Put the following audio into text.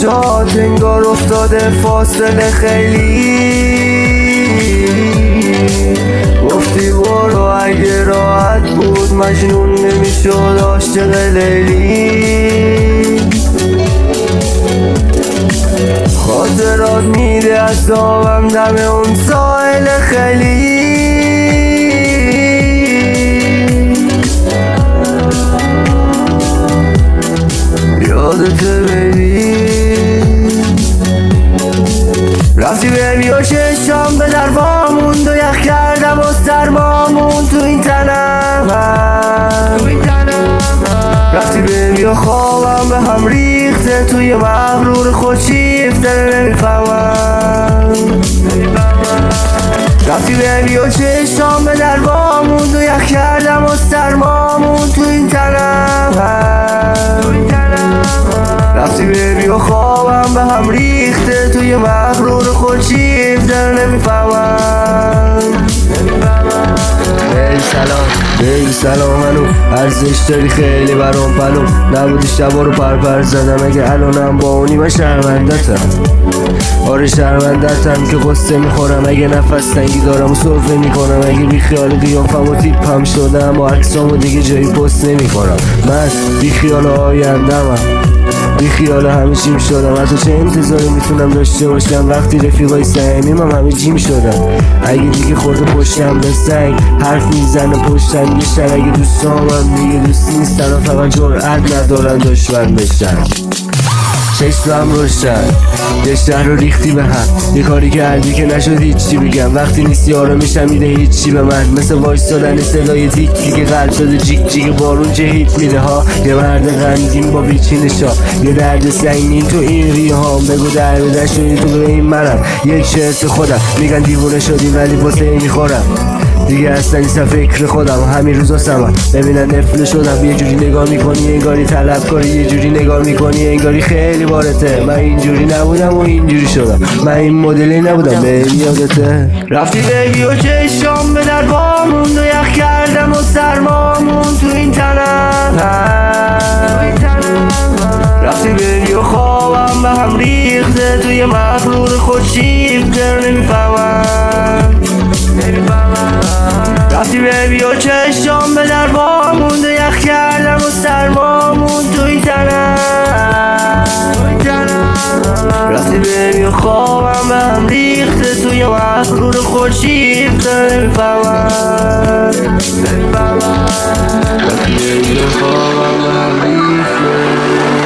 جات انگار افتاده فاصله خیلی. گفتی برو اگه راحت بود مجنون نمیشد عاشق لیلی. خاطرات میده از دامم دم اون ساحل خیلی. یادته بیبی رفتی بیبی و چشام به دربامون دو یخ کردم و سرمامون تو این تنم. رفتی بیبی و خوابم به هم ریخته توی مغرور خودشیفته نمیفهمم. رفتی بیبی و چشام به دربامون دو یخ کردم و سرمامون تو این تنم. رفتی بیبی و خوابم به هم ریخته توی مغرور خودشیفته نمیفهمم. بیبی سلام هنو ارزش داری خیلی برام پلو. نبودی شبا رو پرپر زدم اگه الانم با اونی من شرمندتم. آره شرمندتم که قصه میخورم اگه نفس تنگی دارم و سرفه میکنم. اگه بی خیال قیافم و تیپم شدم و عکسامو دیگه جایی پست نمیکنم. من بی خیال آیندمم، بی خیال همه چیم شدم. حتی چه انتظاری میتونم داشته باشم وقتی رفیقای صمیمم همه جیم شدم. اگه دیگه خورده پشتم به سنگ حرف میزنه پشتم بیشتر. اگه دوستامم دیگه دوست نیستن و فقط جرأت ندارن دشمن بشن. چشمم روشن یه شهر رو ریختی به هم. یه کاری کردی که نشد هیچی بگم. وقتی نیستی آرامشم میده هیچی به من. مثل وایستادن صدای تیک که قلب شده جیک جیک بارون چه هیت میده ها. یه مرد غمگین با بیچینشا یه درد سنگین تو این ریه ها. بگو در به شدی تو به این منم. یک شرط خودم میگن دیوونه شدی ولی واسه این میخورم. دیگه اصلا نیستم فکر خودم همین روزا سمم. ببینن نفله شدم یه جوری نگاه میکنی انگاری طلب کاری. یه جوری نگاه میکنی انگاری خیلی بارته. من اینجوری نبودم و اینجوری شدم. من این مدلی نبودم به یادته. رفتی بیبی و چشام به دربامون دو یخ کردم و سرمامون تو این تنم. رفتی بیبی و خوابم به هم ریخته توی مغرور خودشیفته نمیفهمم. رفتی بیبی و چشام به دربامون دو یخ کردم و سرمامون تو این تنم. رفتی بیبی و خوابم به هم ریخته توی مغرور خودشیفته نمیفهمم. رفتی بیبی و خوابم به هم ریخته